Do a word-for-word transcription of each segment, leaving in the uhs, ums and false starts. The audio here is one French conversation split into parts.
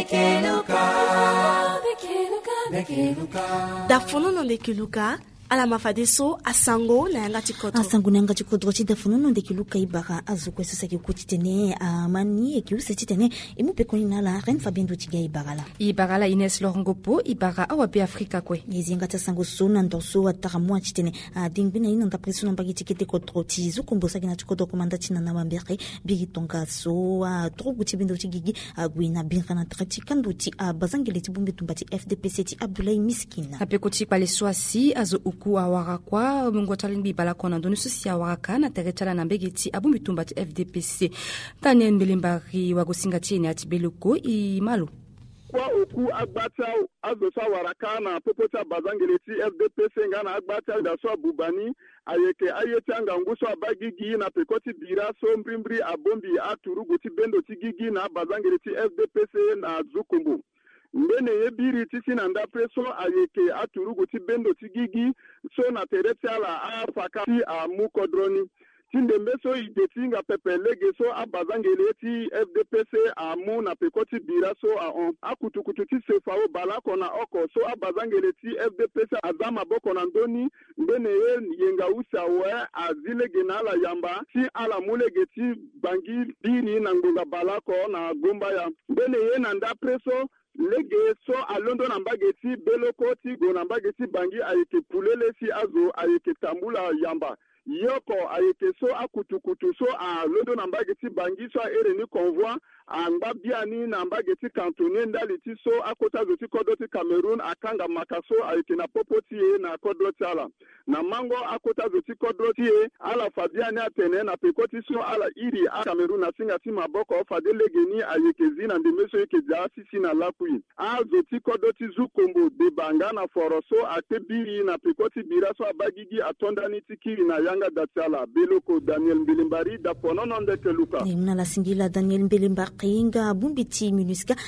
da fonono ndeke luka ala mafade so asango na yanga chikoto asango na yanga chikoto chi da fonono ndeke luka ibara azuko sasa ki kutitene amani ki usitene imupe konina la ren Fabien Doutiga ibara ibara Ines Lorongopo ibara awa be Afrika kwe yizinga tasango so na ndoso ataramwa chitene dingbina ina ndapreso nambagi tikete kotro ti zukombo sakina chikoto komanda tina na mambere bigi tonga so trogu tibindo tigigi agwina binrana trati kanduti bazangele tibumbe tumbati F D P C ti Abdoulaye Miskina apekoti pale swasi azo ku awara kwa mungo talimbi bala kona ndoni susi awara kana teretala na mbegeti abumbi tumbati F D P C Daniel Mbelimbari wagosinga tiene ati beluko imalu kwa oku agbata azosa warakana popota bazangeleti F D P C ngana agbata daso bubani ayeke ayetanga nguso abagigi na pekoti bira so mbrimbri abombi aturuguti bendo tigigi na bazangeleti F D P C na zukumbu mbene yebiri tisi na ndapreso ayeke aturuguti bendo tigigi so na tereti ala afakati amukodroni tinde mbeso idetinga pepelege so abazangeleti F D P C amu na pekoti bira so a on akutukututi sefao balako na oko so abazangeleti F D P C azama boko na ndoni mbene ye yenga usa we azilege na ala yamba si ala mulegeti bangi biri na ngonga balako na gomba ya mbene ye na ndapreso lege so alondo na mbageti beloko ti go na mbageti bangi ayeke pulele si azo ayeke tambula yamba yoko ayeke so akutukutu so alondo na mbageti bangi so ereni convoi amba biani na mbageti kantone ndali ti so akota zo ti kodo ti Cameroon akanga makaso ayeke na popoti ye na kodro ti ala na mango akota zo ti kodro ti ye ala fabiani atene na pekoti so ala iri a Cameroon na singa ti maboko fadelege ni ayeke zina ndemeso yeke ja sisi na lapui azo ti kodo ti zukombo de banga na foro so ate biri na pekoti bira so abagigi atondani ti kiri na yanga datiala beloko Daniel Mbelimbari da ponono ndeke luka mna la singila Daniel Mbelimbari inga bumbiti minuska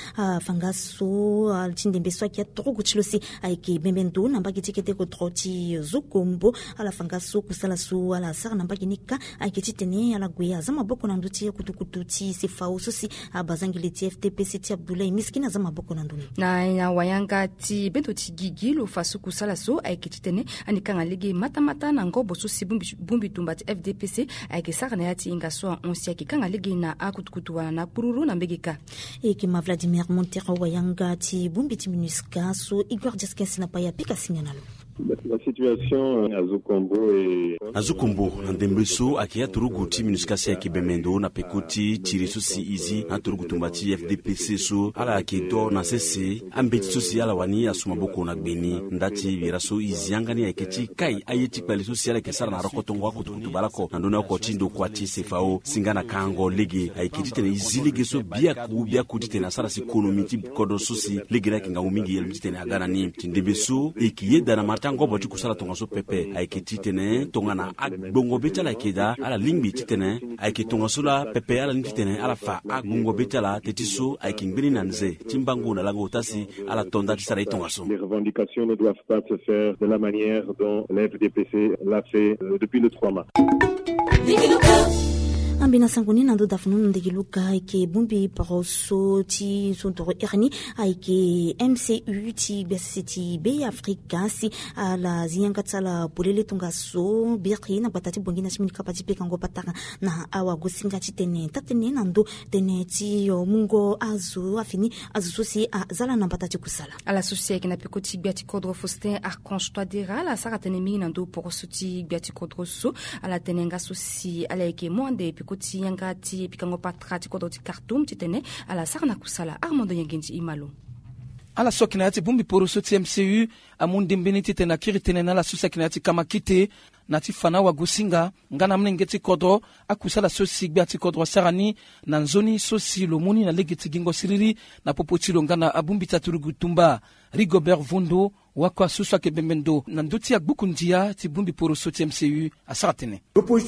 fangaso altinde beswa kia trogu chilosi aike bembendo nambagi tikete ko troti zukombo ala fangaso kusala su ala sara nambagi nika aike titene ala guya zama boko na nduti kutukututi sifao sosi abazangile T F D P C ti Abdoulaye Miskina zama boko na nduni na na wayanga ti bento ti gigilo fasu kusala so aike titene anikanga lege mata mata na ngobo so si bumbi bumbi tumbati F D P C aike sara na yati inga so onsia kikanga lege na akutukutu wana na pururu na mbegeka eke ma Vladimir Montero wayanga ti bumbi ti minuska so Igor Jaskens na paya pika singanalo la situation à Zukombo et à Zukombo ndembeso akia turugu ti minuskasi akibemendo na pekoti tiriso si izi na turugu tumbati F D P C so ala akedo na sese ambeti so si ala wani asuma boko na gbeni ndati viraso izi angani aketi kai ayeti pale so si ala kesara na rokotongo akutukutu balako na ndona ko tindo kwati sefao singana kango lege aketi tene izi lege so bia ku bia ku tene sara si ekonomi ti kodo so si lege na kinga umingi yel tene agana ni ndembeso ekiyeda na mata ngobo ti kusala tonga so pepe ayeke titene tonga na agbongo betala keda ala lingbi titene ayeke tonga so la pepe ala lingbi titene ala fa agbongo betala teti so ayeke ngbeni na nze timbango na lango tasi ala tonda ti sara tonga so. Les revendications ne doivent pas se faire de la manière dont l'F D P C l'a fait euh, depuis le trois mars. ambina sanguni nando dafunu ndegi luka aike bumbi paroso ti sontoro erni aike M C U ti B C T B Afrika si ala zianga tsala bolele tunga so biri na batati bongina chimini kapati pe kango pataka na awa gosinga ti tene tatene nando tene ti mungo azu afini azu sosi azala na batati kusala ala sosi na pekoti biati kodro Faustin Archange Toadera la sara tene mi nando poroso ti biati kodro so ala tenenga sosi ala eke monde koti yangati pikango patrati kodoti Khartoum titene ala sarna kusala Armando Yangenji imalo ala sokinati bumbi poroso ti M C U amundi mbeniti tena kiritene na la susakinati kama kite nati fana wa gusinga ngana mnengeti kodro akusala sosi gbiati kodro sarani na nzoni sosi lomuni na legeti gingo siriri na popotilo ngana abumbi taturugu tumba Rigobert Vundo wakwa suswa ke bembendo na nduti ya bukundia ti bumbi poroso ti M C U asatene l'opposition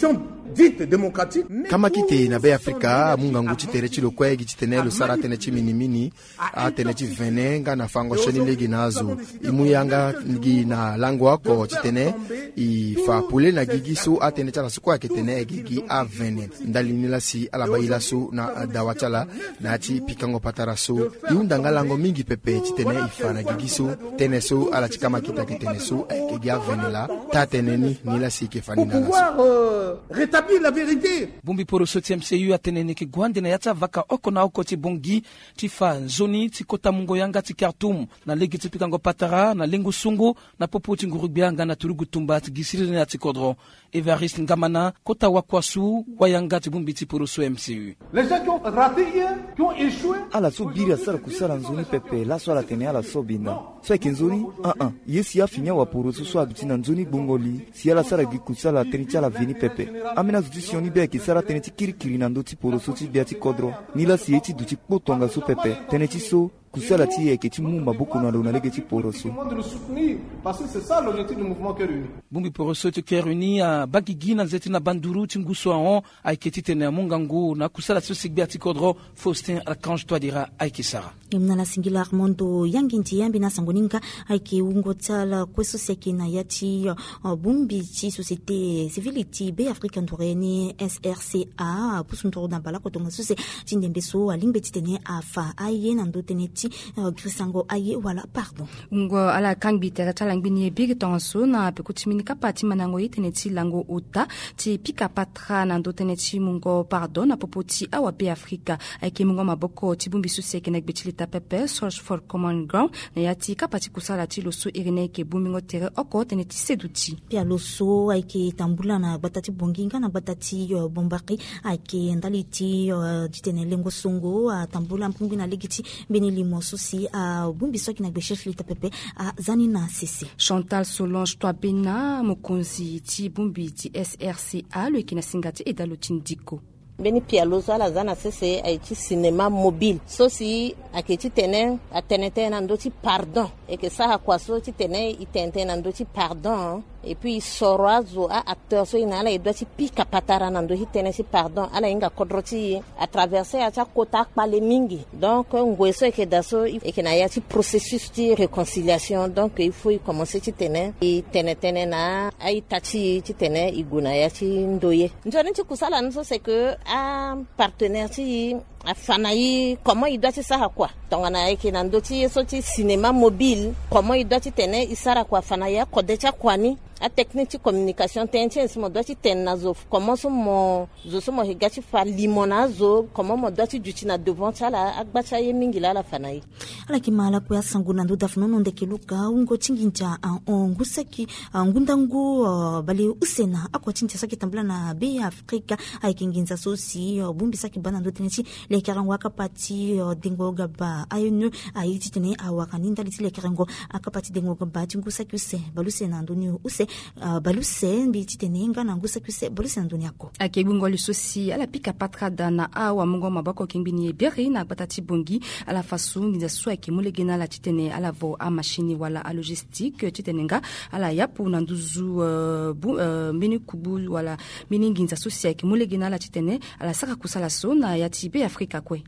dite démocratique. Kama kite na be Afrika mungangu chitere chilo kwegi chitene lo sara tene chimini mini a tene chi venenga na fango shoni legi nazo imuyanga ngi na langwa ko chitene i fa pule na gigi so a tene chala sukwa ketene gigi a vene ndali nila si ala baila so na dawachala na chi pikango patara so iundanga lango mingi pepe chitene ifa na gigi so tene so ala chikama kita ketene so gigi a vene la ta tene ni nila si ke fani na so rétablir la vérité. Bumbi poro soti M C U atenene ke gwande na yata vaka oko na oko ti bongi ti fa zoni ti kota mungo yanga ti Khartoum na legi ti pikango patara na lengo sungu na popo ti ngurubianga na turugu tumba ti gisiri na ti kodro Evariste Ngamana kota wakwasu wayanga ti bumbi ti poro so M C U. Les gens qui ont raté hier, qui ont échoué. Ala so biri asara kusala nzoni pepe la so ala tene ala so binda. So ke nzoni ah ah yesi ya finya wa poro so so abiti na nzoni bongoli si ala sara gi kusala teni chala vini pepe. Amina zudisioni be ki sara tene ti kirikiri na ndo ti poro so ti be ti kodro. Nila si eti du ti potonga so pepe. Tene ti so kusala ti e ke ti mumba buku na do na lege ti poro so. Parce que c'est ça l'objectif du mouvement Cœur Uni. Bumbi poro so ti Cœur Uni a bagigi na zeti na banduru ti nguso an ay keti tene mungangu na kusala so sigbe ti kodro Faustin Archange Touadéra ay kisara. Imna la singular mondo yanginti yambi na sangoninga ay ke ungo tsala kweso seke na yati uh, bumbi ti société civile ti be African Toureni S R C A pusunto na bala kotonga sose tindembe so alingbe tene afa aye na ndo tene ti uh, grisango aye wala pardon ngo ala kangbi tera talang bini big tonso na pe kutimini kapati manango itene ti lango ota ti pika patra na ndo tene ti mungo pardon na popoti awa be Afrika ay ke mungo maboko ti bumbi sose ke na gbetili pepe search for common ground na yati kapati kusala ti loso irene ke bumingo tere oko tene ti seduti pia loso ay ke tambula na batati bonginga na batati uh, bombaki ay ke ndali ti uh, ditene lengo songo uh, tambula mpumbi na legiti beni limo sosi a uh, bumbi so ki na gbeshef lita pepe a uh, zani na sisi Chantal Solange Touabena mokonzi ti bumbi ti S R C A le ki na singati edalo tindiko beni pialozo ala zana sese ay ci cinéma mobile so si aketi tene atenete na ndo ci pardon et que ça kwa so ci tene itente na ndo ci pardon et puis soroazo a acteur so ina ala edo ci pika patara na ndo hitene ci pardon ala inga kodroti à traverser a cha kota pale mingi donc ngweso e ke daso e ke na ya ci processus de réconciliation donc il faut commencer ci tene et tene tene na ay tachi ci tene iguna ya ci ndoye njoni ci kusala nso c'est que a partenaire ti a fanayi comment il doit ça quoi donc on a écrit dans d'autres sorti cinéma mobile comment il doit tenir isara quoi fanaya kodecha kwani a technique de communication tension mo doit tenir zo comment so mo zo so mo higati fa limonazo comment mo doit duti na devant chala agbacha ye mingila la fanayi ala kimala po ya sanguna ndo dafno no ndeke luka ungo chinginja ongu saki ngundangu uh, bali usena akwa chinja saki tambula na be Afrika aikinginza sosi uh, bumbi saki bana ndo teneti le karango akapati uh, dengo gaba ayunu ayiti tene awakaninda litile karango akapati dengo gaba tingusa kyuse baluse na ndoni use uh, baluse mbiti tene ngana ngusa kyuse baluse na ndoni yako akebungo lisosi ala pika patra dana awa mungo mabako kimbini eberi na batati bongi ala fasu ngiza swa kemulegena la titene ala vo a machine wala a logistique titenenga ala yapu na nduzu uh, bu uh, mini kubu wala mini nginza sosi kemulegena la titene ala saka kusala so na yati be Afrika kwe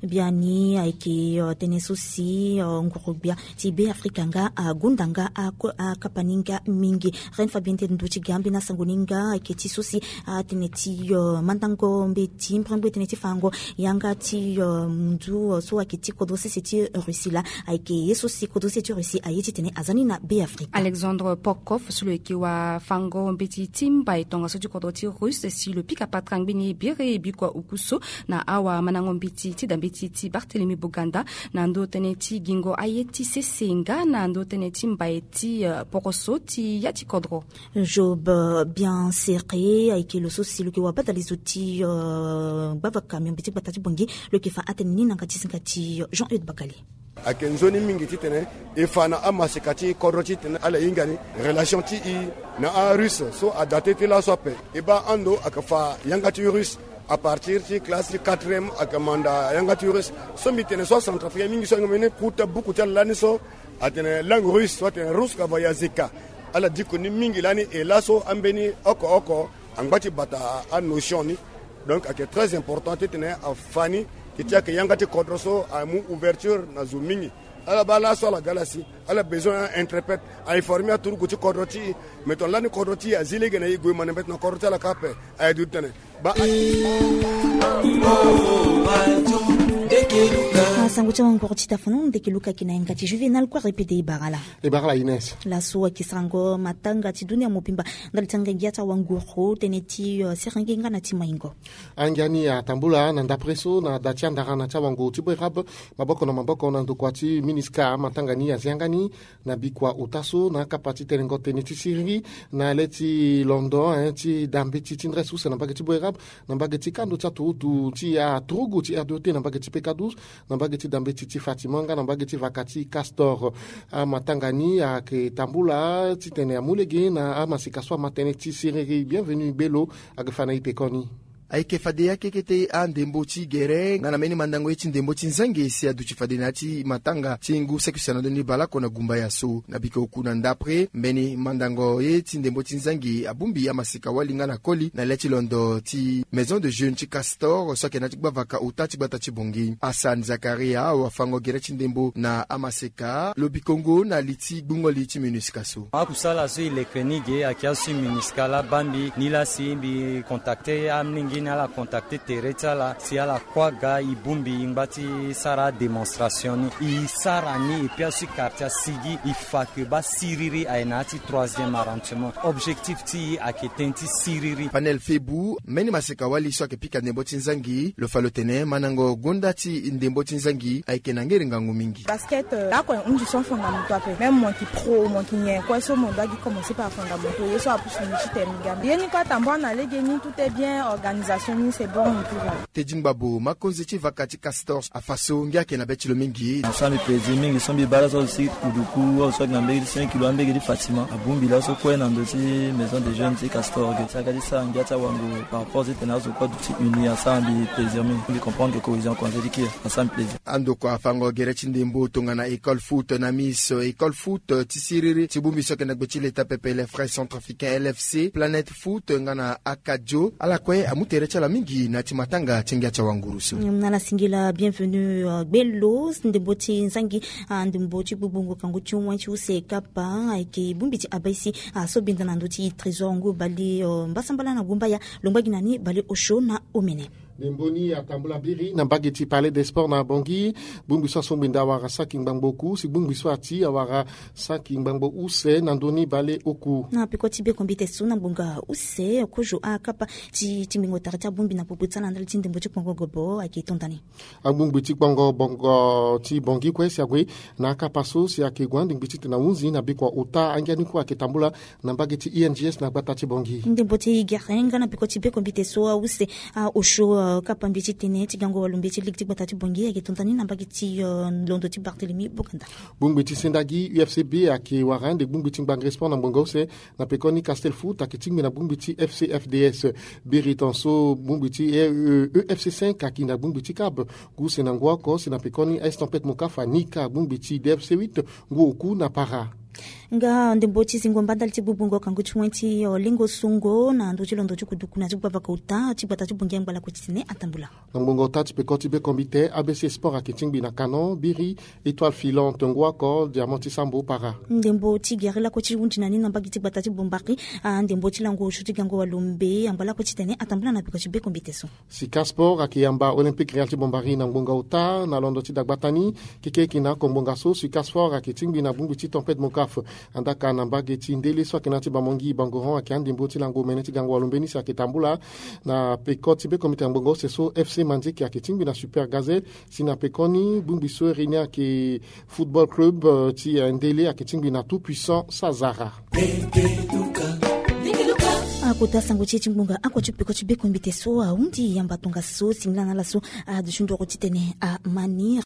biani aiki uh, tene sosi uh, ngurubia ti be Afrika nga uh, gundanga a uh, kapaninga mingi ren fabiente nduchi gambi na sangoninga aiki ti sosi uh, tene ti uh, mandango mbeti mprembe tene ti fango yanga ti uh, mundu uh, so akiti kodose seti Russie la aiki yesosi kodose ti Russie ayiti tene azani na be Afrika Alexandre Pokov sulu eki wa fango mbeti timba etonga so ti kodoti russe si le pika patrang bini bire bikwa ukuso na awa manango mbiti ti dambiti ti Barthélemy Boganda na ndo teneti gingo ayeti sesenga na ndo teneti mbaeti uh, poroso ti yati kodro Job uh, bien serré aiki lo sosi lo ki wa bata les outils uh, bava kami mbiti batati bongi lo ki fa ateni na ngati singati Jean-Eudes Bakali akenzoni mingi titene ifana amasikati koroti tene ala ingani relation ti i na a russe so adate ti la sope iba ando akafa yangati russe à partir de classe quatrième à commanda yangaturus so mitene so centrafrique mingi so ngene kuta buku tel lani so atene langue russe soit en russe ka vaya zeka ala diko ni mingi lani e laso ambeni oko oko angati bata a notion ni donc c'est très important tene a fani qui tia que yangati kodroso a mu ouverture na zumingi ala bala so la galasi ala besoin interprète a informer à tout goti kodroti meton la ni kodroti a zile gena yigo man bet na kodroti la kape ay du tene ba sango cha wangu kutita funu ndeke luka kinaenga ti juvenal kwa répéter barala e barala Inès la soa kisango matanga ti dunia mopimba ndalitanga ngiata wangu ro teneti uh, serangenga na ti maingo angani atambula na ndapreso na datianda rana cha wangu ti berab maboko na maboko na ndokwati miniska matangani aziangani na bikwa utaso na kapati terengo teneti siri na leti londo hein ti dambe ti tindresu na bageti berab na bageti kando cha tu ti a trugu ti adote na bageti pekadus na bageti dambe titi Fatimanga na bageti vakati Castor a matangani a ke tambula titene amulege na amasikaswa matene ti sireri bienvenue belo a gefana ipekoni aike fadea kekete a ndembo ti gere ngana meni mandango eti ndembo ti nzange si adu ti fadena ti matanga ti ngu sekusana doni bala kona gumba ya so na bike okuna ndapre mbeni mandango eti ndembo ti nzange abumbi amasika wali ngana koli na leti londo ti maison de jeune ti Castor soke na ti gba vaka uta ti gbata ti bongi Hassan Zakaria wafango gere ti ndembo na amasika lobi Congo na liti gbungoli ti MINUSCA so akusala so ilekrenige akiasu MINUSCA la bambi nila simbi contacter amningi na la contacter tereta la si ala kwaga ibumbi ngbati sara demonstration i sarani et puis asu quartier sigi i fake ba siriri ainati troisième arrondissement objectif ti aketenti siriri panel febu meni maseka wali so akepika ndembo ti nzangi lo falotene manango gonda ti ndembo ti nzangi aikenangeri ngangu mingi basket là quoi on dit son fondamental même moi qui pro moi qui nien quoi so mon doit commencer par fondamental yo so apusu ni ti termiga bien ni ka tambona legeni tout est bien organisé c'est bon Tedin Babo makonzi ti vakati Castor afaso ngia ke na beti lo mingi sami pezi mingi sombi bala so si kuduku o so na mbegi cinq kilo ambegi di Fatima abumbi la so ko na ndo ti maison de jeunes ti Castor ge saka di sa ngia ta wangu par rapport ti na so ko ti uni ensemble plaisir mi on comprendre que cohésion quand je dis que ensemble plaisir ando ko afango gere ti ndembo tonga na école foot na miss école foot ti siriri ti bumbi so ke na gbeti l'état pepe les frères centrafricains L F C Planète Foot ngana Akajo ala kwe amute la mingi na timatanga tingia cha wangurusu na singila bienvenue uh, belo ndembo ti nzangi uh, ndembo ti bubungo kangu ti mwa ti use kapa aike bumbi ti abaisi uh, so binda na ndo ti trésor ngo bali uh, mbasambala na gumba ya longba ginani bali osho na omene Nemboni atambula biri na bageti palais des sports na bongi bumbi so sombinda wara saki ngbangoku si bumbi so ati awara saki ngbango use na ndoni bale oku na pikoti be kombite suna bunga use kojo akapa ti timingo tarata bumbi na poputsa na ndali ndembo ti kongo gobo akitondani abumbi ti kongo bongo ti bongi kwesi agwe na akapa so si akegwandi ngbichi na unzi na bikwa uta angiani ko akitambula na bageti I N G S na gbata ti bongi ndembo ti garenga na pikoti be kombite so use uh, osho kapambi ti tene ti gango walumbi ti ligti gbata ti bongi akitontani na mbagi ti uh, londo ti Barthélemy Bokanda bumbi ti sendagi U F C B ake warande bumbi ti ngbangre sport na mbongo se na pekoni Castel Foot akitingmi na bumbi ti F C F D S biritonso bumbi ti E F C cinq aki na bumbi ti Cab guse na ngwako se na pekoni Estampette Mokafa nika bumbi ti D F C huit nguoku na para nga ndembo ti zingo mbandali ti bubungo kangu ti mwenti uh, lingo sungo na ndo ti londo ti kuduku na ti gbava ka uta ti gbata ti bongi ngbala ko titine atambula na mbongo uta ti pekoti be kombite A B C Sport akitingbi na Canon Biri Étoile Filante Ngwako Diamant ti Sambo para ndembo ti gere la ko ti undina ni na mbagi ti gbata ti bombaki uh, ndembo ti lango shu ti gango walumbe ngbala ko titine atambula na pekoti be kombite so Sika Sport akiyamba Olympique Real ti bombari na mbongo uta na londo ti dagbatani kikeki na kombonga so Sika Sport akitingbi na bumbi ti Tempête Mokaf andaka na mbageti ndele so akinati bamongi bangoron akiandi mboti lango meneti gango walumbeni sa kitambula na pekoti be komite mbongo seso F C Manziki akitingbi na Super Gazelle sina pekoni bumbi so renia ke football club uh, ti ndele akitingbi na tout puissant Sazara akuta sango ti chimbunga ako ti pekoti be kombite so undi yamba tonga so singla na la so a de chundo ko titene a mani